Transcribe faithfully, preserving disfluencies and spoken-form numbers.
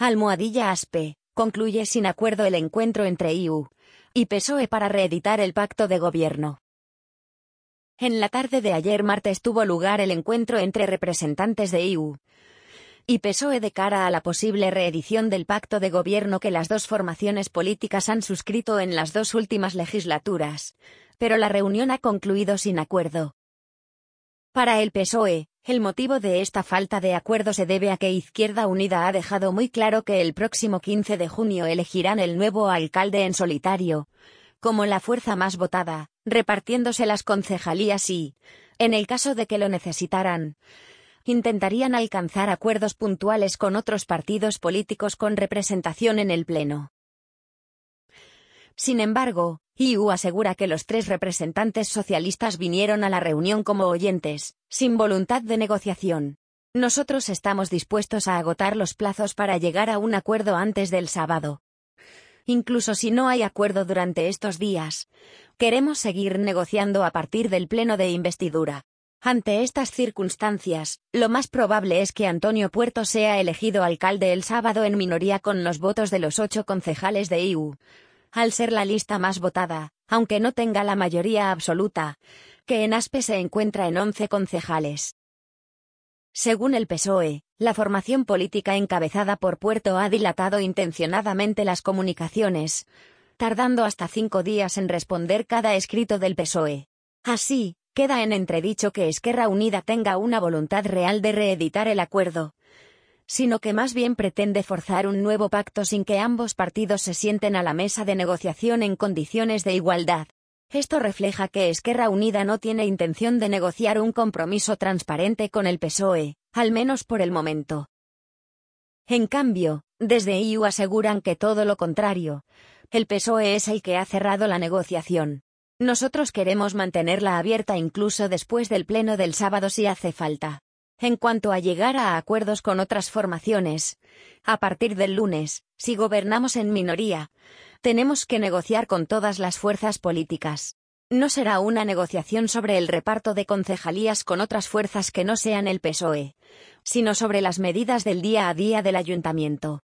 Almohadilla Aspe, concluye sin acuerdo el encuentro entre I U y P S O E para reeditar el pacto de gobierno. En la tarde de ayer martes tuvo lugar el encuentro entre representantes de I U y P S O E de cara a la posible reedición del pacto de gobierno que las dos formaciones políticas han suscrito en las dos últimas legislaturas, pero la reunión ha concluido sin acuerdo. Para el P S O E, el motivo de esta falta de acuerdo se debe a que Izquierda Unida ha dejado muy claro que el próximo quince de junio elegirán el nuevo alcalde en solitario, como la fuerza más votada, repartiéndose las concejalías y, en el caso de que lo necesitaran, intentarían alcanzar acuerdos puntuales con otros partidos políticos con representación en el Pleno. Sin embargo, I U asegura que los tres representantes socialistas vinieron a la reunión como oyentes, sin voluntad de negociación. Nosotros estamos dispuestos a agotar los plazos para llegar a un acuerdo antes del sábado. Incluso si no hay acuerdo durante estos días, queremos seguir negociando a partir del pleno de investidura. Ante estas circunstancias, lo más probable es que Antonio Puerto sea elegido alcalde el sábado en minoría con los votos de los ocho concejales de I U. Al ser la lista más votada, aunque no tenga la mayoría absoluta, que en Aspe se encuentra en once concejales. Según el P S O E, la formación política encabezada por Puerto ha dilatado intencionadamente las comunicaciones, tardando hasta cinco días en responder cada escrito del P S O E. Así, queda en entredicho que Esquerra Unida tenga una voluntad real de reeditar el acuerdo, sino que más bien pretende forzar un nuevo pacto sin que ambos partidos se sienten a la mesa de negociación en condiciones de igualdad. Esto refleja que Esquerra Unida no tiene intención de negociar un compromiso transparente con el P S O E, al menos por el momento. En cambio, desde I U aseguran que todo lo contrario, el P S O E es el que ha cerrado la negociación. Nosotros queremos mantenerla abierta incluso después del pleno del sábado si hace falta. En cuanto a llegar a acuerdos con otras formaciones, a partir del lunes, si gobernamos en minoría, tenemos que negociar con todas las fuerzas políticas. No será una negociación sobre el reparto de concejalías con otras fuerzas que no sean el P S O E, sino sobre las medidas del día a día del ayuntamiento.